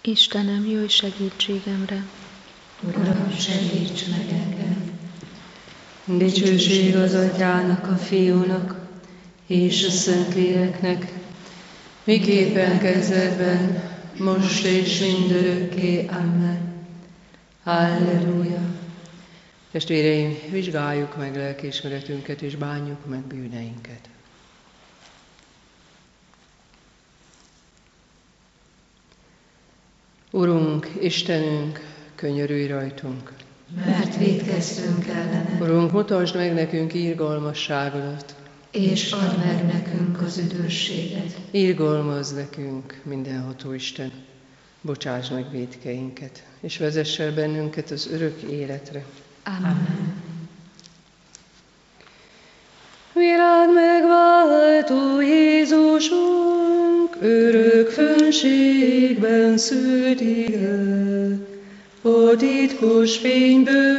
Istenem, jöjj segítségemre! Uram, segíts meg engem! Dicsőség az Atyának, a Fiúnak és a Szentléleknek, miképpen kezdetben, most és mindörökké. Amen. Halleluja! Testvéreim, vizsgáljuk meg lelkiismeretünket és bánjuk meg bűneinket. Urunk, Istenünk, könyörülj rajtunk! Mert vétkeztünk ellene. Urunk, mutasd meg nekünk irgalmasságodat, és add meg nekünk az üdvösséget. Irgalmazz nekünk, mindenható Isten, bocsáss meg vétkeinket, és vezess el bennünket az örök életre. Amen. Világ megváltó Jézusunk, örök fönségben szült ige, a titkos fényből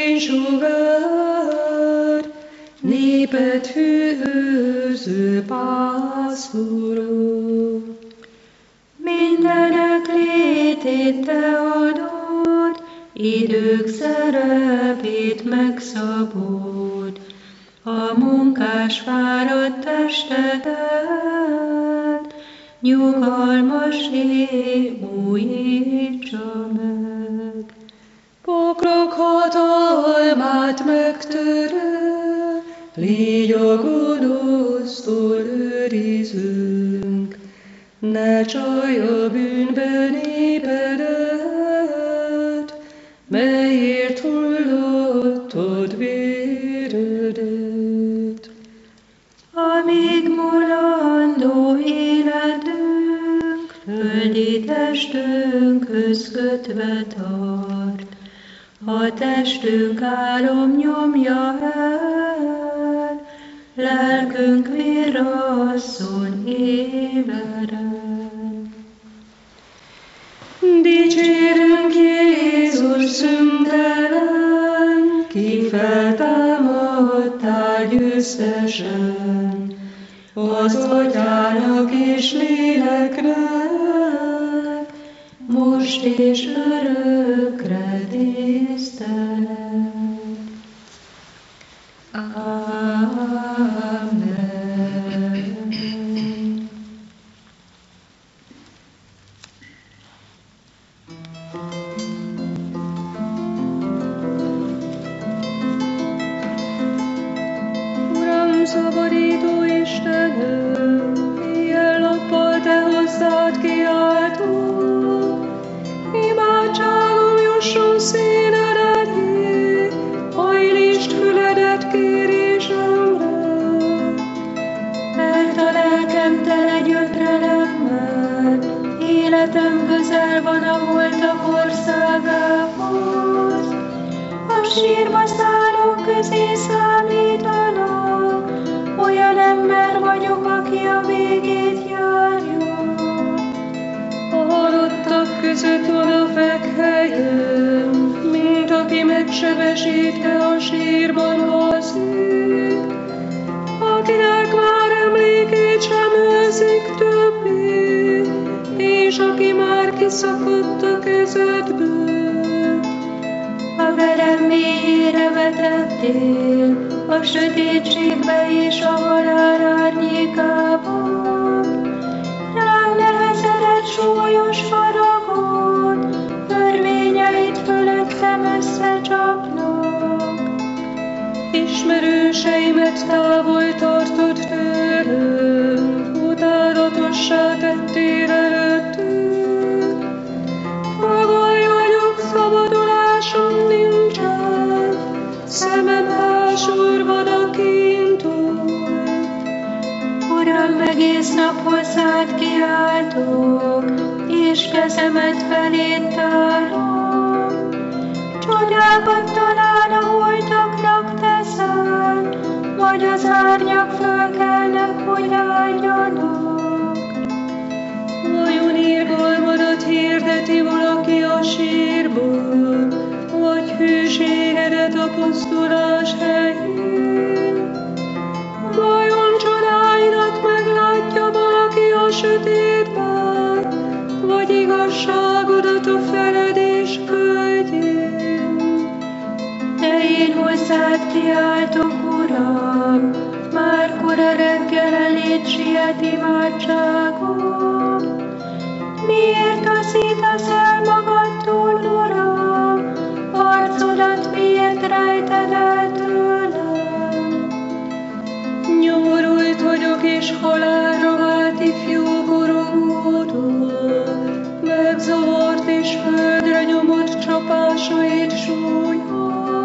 fénysugár, népet hűhöző pásztorod. Mindenek létét te adod, idők szerepét megszabod, a munkás fáradt testedet, nyugalmassé újítsa meg. Pokrok hatalmát megtörő, légy a gonosztól őrizünk, ne csalj a bűnben népedet, melyért hullottad véredet. Amíg mulandó életünk, földi testünkhöz kötve tart, a testünk álom nyomja el, lelkünk virrasszon éberen. Dicsérünk Jézus szüntelen, ki feltámadtál győztesen, az Atyának és Léleknek, most és örökre tisztelet. Amen. Uram, szabadító Istenem, éjjel-nappal te hozzád kiáltok, imádságom jusson színed elé, hajlítsd füledet kérésemre. Mert a lelkem tele gyötrelemmel, életem közel van a holtak országához. A sírba szállók közé számítanak, olyan ember vagyok, aki a végét járja. A halottak között van a fekhelyem, mint aki megsebesítve a sírban alszik, akinek már emlékét sem őrzik többé, és aki már kiszakadt a kezedből. A verem mélyére vetettél, a sötétségbe és a halál árnyékában. Rám nehezedett súlyos faragon, örvényeit fölöttem összecsapnak. Ismerőseimet távol tartod tőlem, utálatossá tettél előttük. Fogoly vagyok, szabadulásom nincsen, szemem elsurvad a kintól. Uram, egész nap hozzád kiáltok, és kezemet feléd tárom. Csodákat talán a holtaknak teszel, vagy az árnyak fölkelnek, hogy áldjanak. Vajon irgalmadat hirdeti valaki a sírból, vagy hűségedet a pusztulás helyén? Vajon csodáidat meglátja valaki a sötétben, vagy igazságodat a feledés földjén. De én hozzád kiáltok, Uram, már kora reggel eléd siet imádságom. Miért taszítasz el magadtól, Uram? Arcodat miért rejted el tőlem? Nyomorult vagyok és halálra vált ifjú gorogódor, megzavart és földre nyomott csapásait súlya.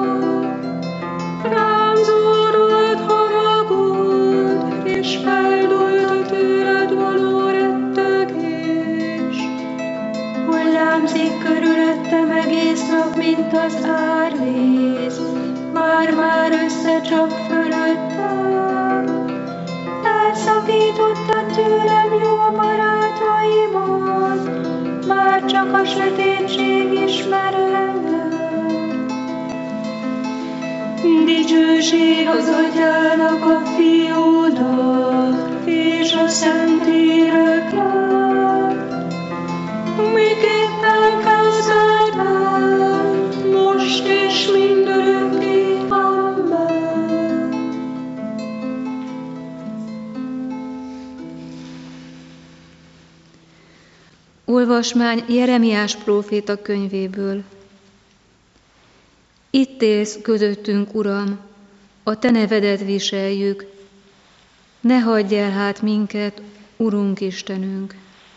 Rám zúdult haragod, és feldúlt a tőled való rettegés. Hullámzik körülöttem egész nap, mint az árvíz, már-már összecsap fölöttem. Elszakítottad tőlem jó barátaimat, már csak a sötétség ismer engem. Dicsőség az Atyának, a Fiúnak, és a Szentléleknek, miképpen kezdetben, most és mindörökké. Amen. Olvasmány Jeremiás próféta könyvéből. Itt élsz közöttünk, Uram, a te nevedet viseljük, ne hagyj el hát minket, Urunk Istenünk.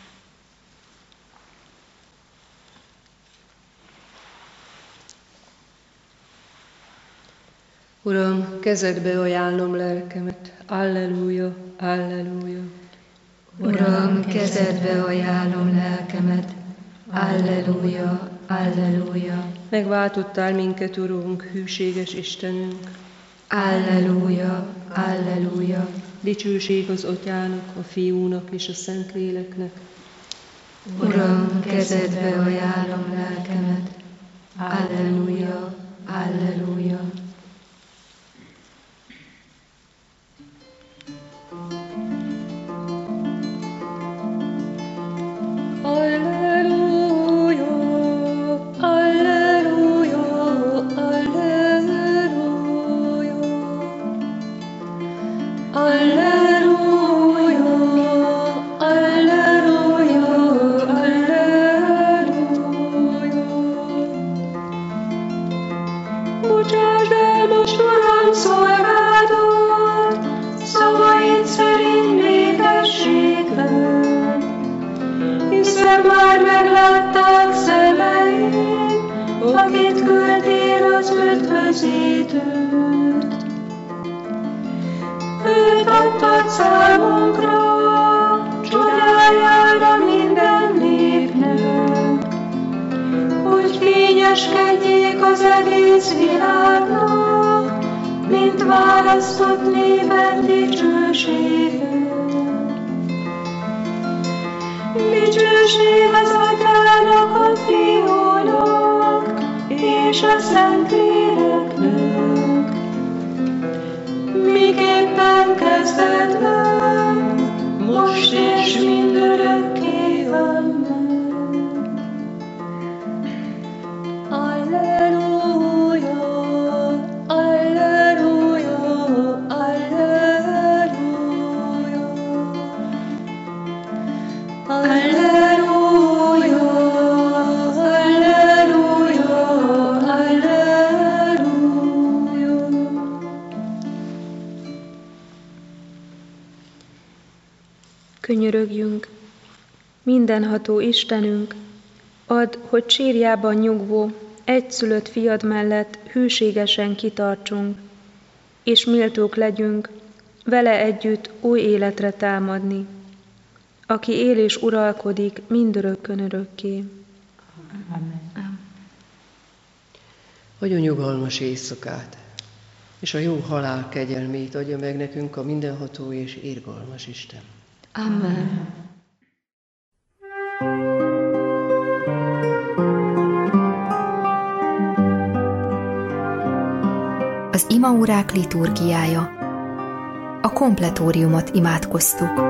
Uram, kezedbe ajánlom lelkemet. Alleluja, alleluja. Uram, kezedbe ajánlom lelkemet. Alleluja, alleluja. Megváltottál minket, Urunk, hűséges Istenünk. Alleluja, alleluja. Dicsőség az Atyának, a Fiúnak és a Szentléleknek. Uram, kezedbe ajánlom lelkemet. Alleluja, alleluja. Bocsásd el most, Uram, szolgádat, szavaid szerint békességben, hiszen már meglátták szemeim, akit küldtél az üdvözítőt. Őt adtad számunkra, csodájára minden népnek, hogy fényeskedjék az egész világnak, mint választott néped dicsősége. Dicsőség az Atyának, a Fiúnak és a Szentléleknek, miképpen kezdetben, most és mindörökké. Amen. Alleluja, alleluja, alleluja. Alleluja, alleluja, alleluja. Könyörögjünk, mindenható Istenünk, add, hogy sírjában nyugvó, egyszülött fiad mellett hűségesen kitartsunk, és méltók legyünk vele együtt új életre támadni, aki él és uralkodik mindörökkön örökké. Amen. Adjon nyugalmas éjszakát, és a jó halál kegyelmét adja meg nekünk a mindenható és irgalmas Isten. Amen. Az imaórák liturgiája. A kompletóriumot imádkoztuk.